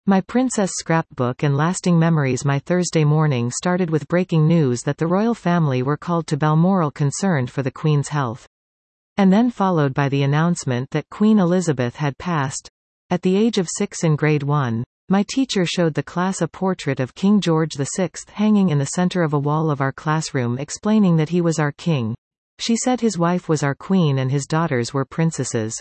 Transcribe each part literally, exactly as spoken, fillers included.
My Princess Scrapbook and lasting memories. My Thursday morning started with breaking news that the royal family were called to Balmoral concerned for the Queen's health. And then followed by the announcement that Queen Elizabeth had passed. At the age of six in grade one, my teacher showed the class a portrait of King George the Sixth hanging in the center of a wall of our classroom, explaining that he was our king. She said his wife was our queen and his daughters were princesses.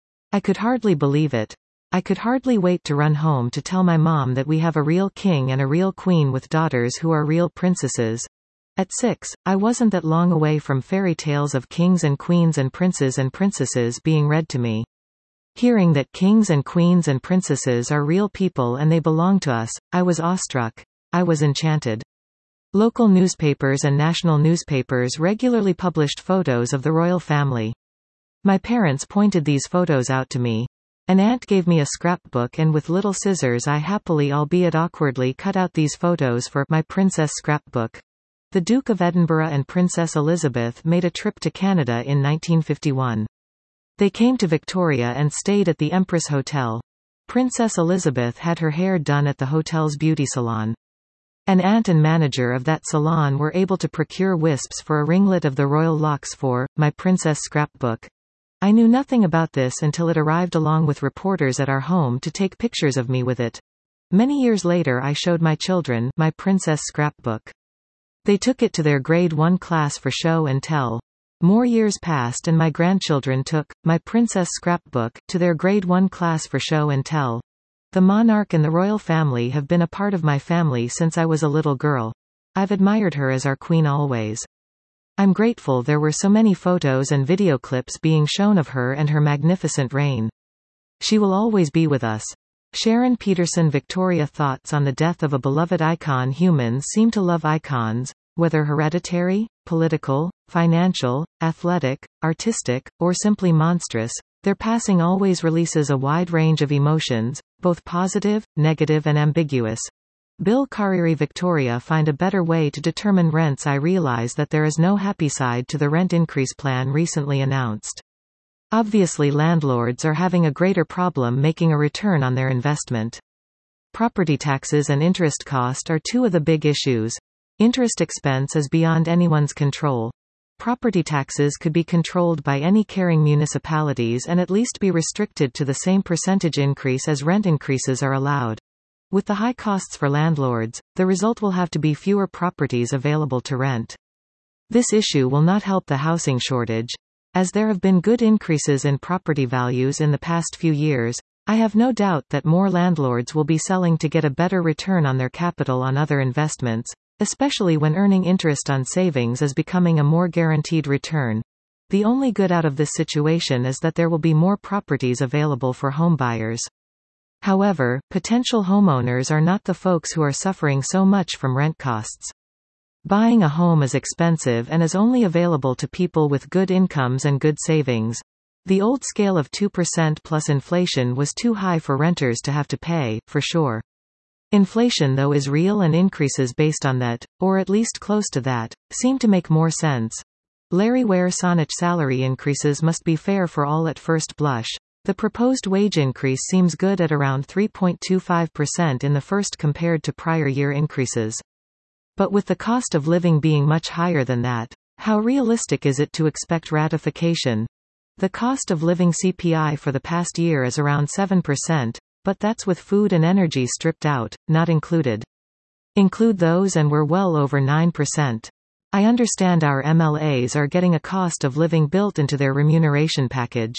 I could hardly believe it. I could hardly wait to run home to tell my mom that we have a real king and a real queen with daughters who are real princesses. At six, I wasn't that long away from fairy tales of kings and queens and princes and princesses being read to me. Hearing that kings and queens and princesses are real people and they belong to us, I was awestruck. I was enchanted. Local newspapers and national newspapers regularly published photos of the royal family. My parents pointed these photos out to me. An aunt gave me a scrapbook and with little scissors I happily albeit awkwardly cut out these photos for My Princess Scrapbook. The Duke of Edinburgh and Princess Elizabeth made a trip to Canada in nineteen fifty-one. They came to Victoria and stayed at the Empress Hotel. Princess Elizabeth had her hair done at the hotel's beauty salon. An aunt and manager of that salon were able to procure wisps for a ringlet of the royal locks for My Princess Scrapbook. I knew nothing about this until it arrived along with reporters at our home to take pictures of me with it. Many years later I showed my children My Princess Scrapbook. They took it to their grade one class for show and tell. More years passed and my grandchildren took My Princess Scrapbook to their grade one class for show and tell. The monarch and the royal family have been a part of my family since I was a little girl. I've admired her as our queen always. I'm grateful there were so many photos and video clips being shown of her and her magnificent reign. She will always be with us. Sharon Peterson. Victoria. Thoughts on the death of a beloved icon. Humans seem to love icons, whether hereditary, political, financial, athletic, artistic, or simply monstrous. Their passing always releases a wide range of emotions, both positive, negative and ambiguous. Bill Cariri. Victoria. Find a better way to determine rents. I realize that there is no happy side to the rent increase plan recently announced. Obviously landlords are having a greater problem making a return on their investment. Property taxes and interest cost are two of the big issues. Interest expense is beyond anyone's control. Property taxes could be controlled by any caring municipalities and at least be restricted to the same percentage increase as rent increases are allowed. With the high costs for landlords, the result will have to be fewer properties available to rent. This issue will not help the housing shortage. As there have been good increases in property values in the past few years, I have no doubt that more landlords will be selling to get a better return on their capital on other investments, especially when earning interest on savings is becoming a more guaranteed return. The only good out of this situation is that there will be more properties available for homebuyers. However, potential homeowners are not the folks who are suffering so much from rent costs. Buying a home is expensive and is only available to people with good incomes and good savings. The old scale of two percent plus inflation was too high for renters to have to pay, for sure. Inflation though is real and increases based on that, or at least close to that, seem to make more sense. Larry Ware. Sonach. Salary increases must be fair for all at first blush. The proposed wage increase seems good at around three point two five percent in the first compared to prior year increases. But with the cost of living being much higher than that, how realistic is it to expect ratification? The cost of living C P I for the past year is around seven percent, but that's with food and energy stripped out, not included. Include those and we're well over nine percent. I understand our M L As are getting a cost of living built into their remuneration package.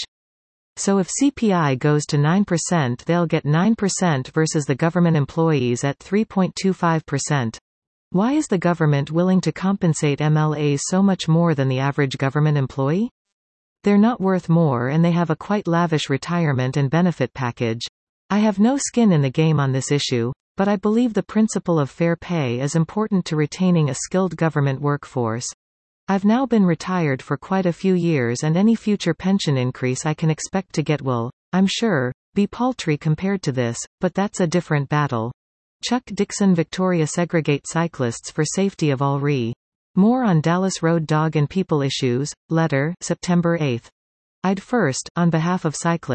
So if C P I goes to nine percent, they'll get nine percent versus the government employees at three point two five percent. Why is the government willing to compensate M L As so much more than the average government employee? They're not worth more and they have a quite lavish retirement and benefit package. I have no skin in the game on this issue, but I believe the principle of fair pay is important to retaining a skilled government workforce. I've now been retired for quite a few years and any future pension increase I can expect to get will, I'm sure, be paltry compared to this, but that's a different battle. Chuck Dixon. Victoria. Segregate cyclists for safety of all. Re. More on Dallas Road Dog and People Issues, letter, September eighth. I'd first, on behalf of cyclists,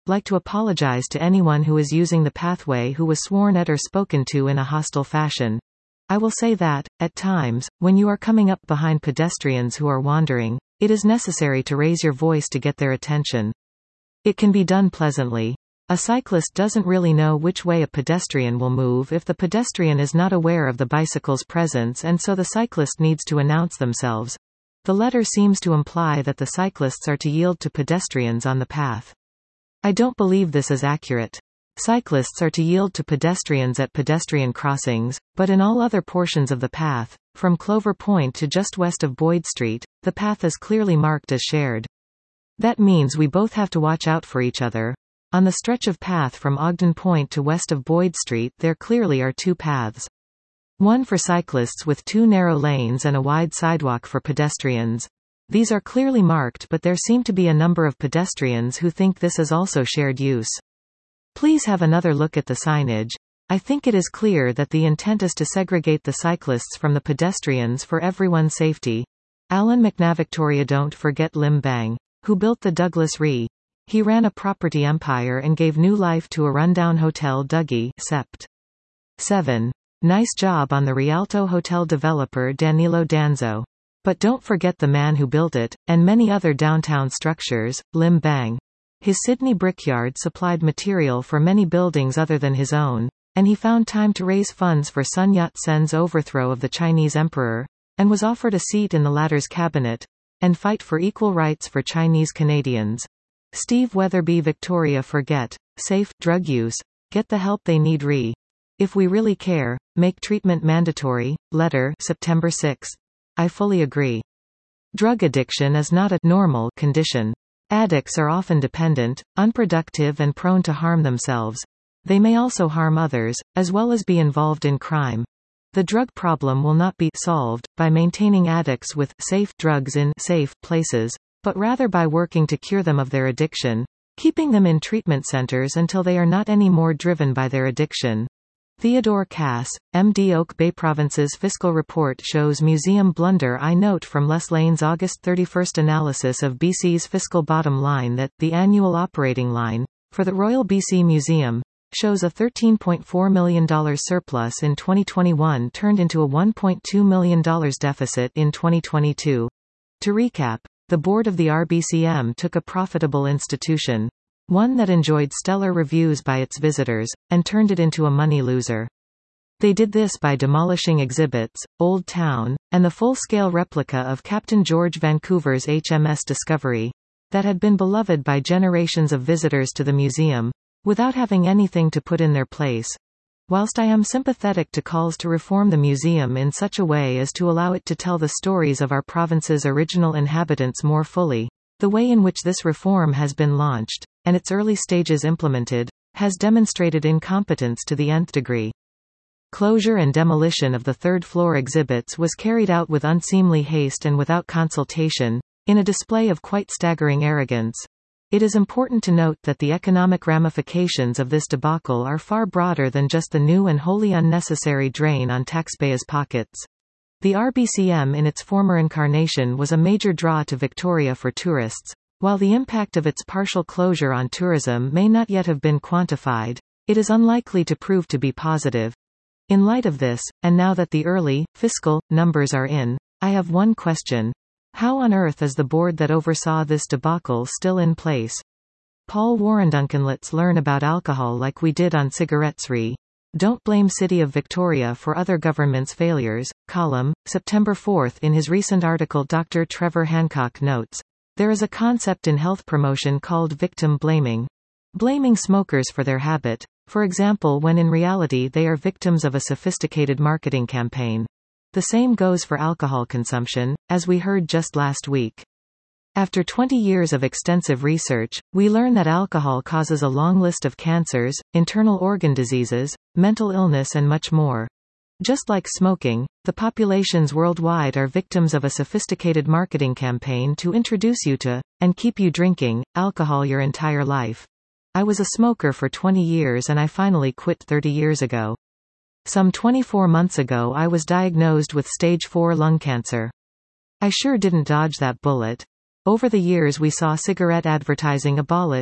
like to apologize to anyone who is using the pathway who was sworn at or spoken to in a hostile fashion. I will say that, at times, when you are coming up behind pedestrians who are wandering, it is necessary to raise your voice to get their attention. It can be done pleasantly. A cyclist doesn't really know which way a pedestrian will move if the pedestrian is not aware of the bicycle's presence, and so the cyclist needs to announce themselves. The letter seems to imply that the cyclists are to yield to pedestrians on the path. I don't believe this is accurate. Cyclists are to yield to pedestrians at pedestrian crossings, but in all other portions of the path, from Clover Point to just west of Boyd Street, the path is clearly marked as shared. That means we both have to watch out for each other. On the stretch of path from Ogden Point to west of Boyd Street, there clearly are two paths. One for cyclists with two narrow lanes and a wide sidewalk for pedestrians. These are clearly marked, but there seem to be a number of pedestrians who think this is also shared use. Please have another look at the signage. I think it is clear that the intent is to segregate the cyclists from the pedestrians for everyone's safety. Alan McNavictoria. Don't forget Lim Bang, who built the Douglas Ree. He ran a property empire and gave new life to a rundown hotel Dougie, Sept. seven. Nice job on the Rialto hotel developer Danilo Danzo. But don't forget the man who built it, and many other downtown structures, Lim Bang. His Sydney brickyard supplied material for many buildings other than his own, and he found time to raise funds for Sun Yat-sen's overthrow of the Chinese emperor, and was offered a seat in the latter's cabinet, and fight for equal rights for Chinese Canadians. Steve Weatherby. Victoria. Forget safe drug use. Get the help they need. Re. If we really care, make treatment mandatory. Letter September sixth. I fully agree. Drug addiction is not a normal condition. Addicts are often dependent, unproductive and prone to harm themselves. They may also harm others, as well as be involved in crime. The drug problem will not be solved by maintaining addicts with safe drugs in safe places, but rather by working to cure them of their addiction, keeping them in treatment centers until they are not any more driven by their addiction. Theodore Cass, M D. Oak Bay Province's fiscal report shows museum blunder. I note from Les Lane's August thirty-first analysis of B C's fiscal bottom line that the annual operating line, for the Royal B C Museum, shows a thirteen point four million dollars surplus in twenty twenty-one turned into a one point two million dollars deficit in twenty twenty-two. To recap, the board of the R B C M took a profitable institution, one that enjoyed stellar reviews by its visitors, and turned it into a money loser. They did this by demolishing exhibits, Old Town, and the full-scale replica of Captain George Vancouver's H M S Discovery, that had been beloved by generations of visitors to the museum, without having anything to put in their place. Whilst I am sympathetic to calls to reform the museum in such a way as to allow it to tell the stories of our province's original inhabitants more fully, the way in which this reform has been launched, and its early stages implemented, has demonstrated incompetence to the nth degree. Closure and demolition of the third-floor exhibits was carried out with unseemly haste and without consultation, in a display of quite staggering arrogance. It is important to note that the economic ramifications of this debacle are far broader than just the new and wholly unnecessary drain on taxpayers' pockets. The R B C M in its former incarnation was a major draw to Victoria for tourists. While the impact of its partial closure on tourism may not yet have been quantified, it is unlikely to prove to be positive. In light of this, and now that the early, fiscal, numbers are in, I have one question. How on earth is the board that oversaw this debacle still in place? Paul Warenduncan. Let's learn about alcohol like we did on cigarettes. Re. Don't blame City of Victoria for other governments' failures. Column, September fourth. In his recent article, Doctor Trevor Hancock notes, there is a concept in health promotion called victim blaming. Blaming smokers for their habit, for example, when in reality they are victims of a sophisticated marketing campaign. The same goes for alcohol consumption, as we heard just last week. After twenty years of extensive research, we learn that alcohol causes a long list of cancers, internal organ diseases, mental illness and much more. Just like smoking, the populations worldwide are victims of a sophisticated marketing campaign to introduce you to, and keep you drinking, alcohol your entire life. I was a smoker for twenty years and I finally quit thirty years ago. Some twenty-four months ago I was diagnosed with stage four lung cancer. I sure didn't dodge that bullet. Over the years we saw cigarette advertising abolished,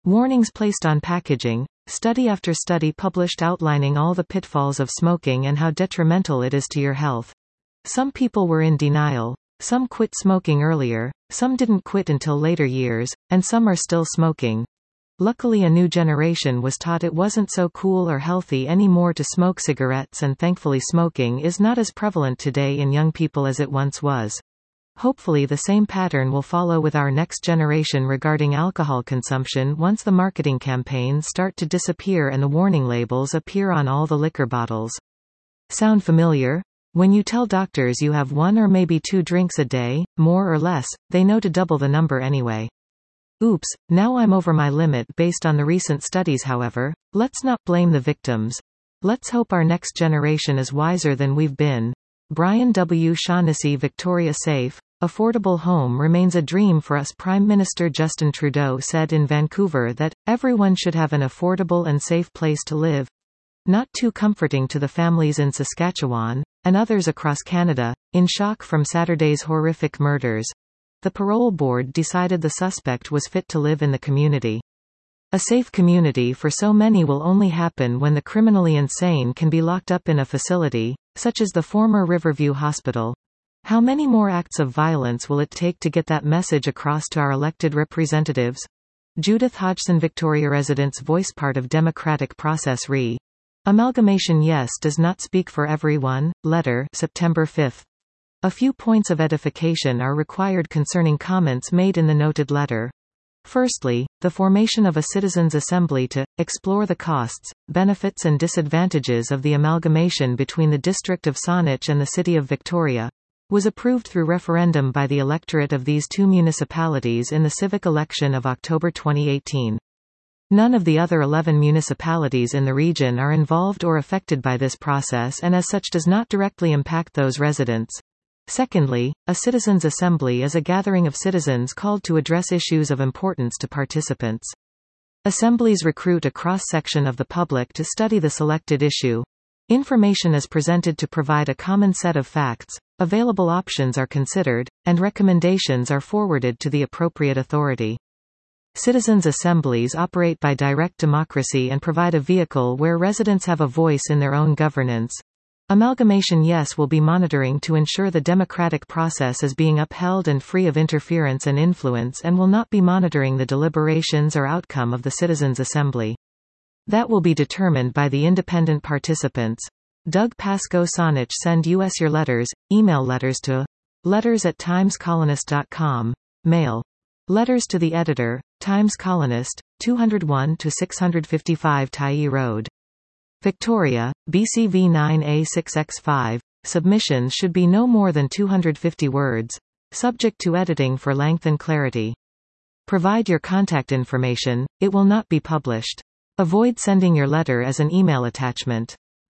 Warnings placed on packaging. Study after study published outlining all the pitfalls of smoking and how detrimental it is to your health. Some people were in denial. Some quit smoking earlier, some didn't quit until later years, and some are still smoking. Luckily, a new generation was taught it wasn't so cool or healthy anymore to smoke cigarettes, and thankfully smoking is not as prevalent today in young people as it once was. Hopefully the same pattern will follow with our next generation regarding alcohol consumption once the marketing campaigns start to disappear and the warning labels appear on all the liquor bottles. Sound familiar? When you tell doctors you have one or maybe two drinks a day, more or less, they know to double the number anyway. Oops, now I'm over my limit based on the recent studies. However, let's not blame the victims. Let's hope our next generation is wiser than we've been. Brian W. Shaughnessy. Victoria Safe, affordable home remains a dream for us. Prime Minister Justin Trudeau said in Vancouver that everyone should have an affordable and safe place to live. Not too comforting to the families in Saskatchewan, and others across Canada, in shock from Saturday's horrific murders. The parole board decided the suspect was fit to live in the community. A safe community for so many will only happen when the criminally insane can be locked up in a facility, such as the former Riverview Hospital. How many more acts of violence will it take to get that message across to our elected representatives? Judith Hodgson. Victoria residents voice part of democratic process. Re. Amalgamation yes does not speak for everyone. Letter September fifth. A few points of edification are required concerning comments made in the noted letter. Firstly, the formation of a citizens' assembly to explore the costs, benefits and disadvantages of the amalgamation between the district of Saanich and the city of Victoria was approved through referendum by the electorate of these two municipalities in the civic election of October twenty eighteen. None of the other eleven municipalities in the region are involved or affected by this process, and as such does not directly impact those residents. Secondly, a citizens' assembly is a gathering of citizens called to address issues of importance to participants. Assemblies recruit a cross-section of the public to study the selected issue. Information is presented to provide a common set of facts, available options are considered, and recommendations are forwarded to the appropriate authority. Citizens' assemblies operate by direct democracy and provide a vehicle where residents have a voice in their own governance. Amalgamation yes will be monitoring to ensure the democratic process is being upheld and free of interference and influence, and will not be monitoring the deliberations or outcome of the Citizens' Assembly. That will be determined by the independent participants. Doug Pascoe. Saanich. Send us your letters. Email letters to letters at times colonist dot com. Mail letters to the editor, Times Colonist, two oh one to six fifty-five Tyee Road, Victoria, B C V nine A six X five. Submissions should be no more than two hundred fifty words, subject to editing for length and clarity. Provide your contact information, it will not be published. Avoid sending your letter as an email attachment.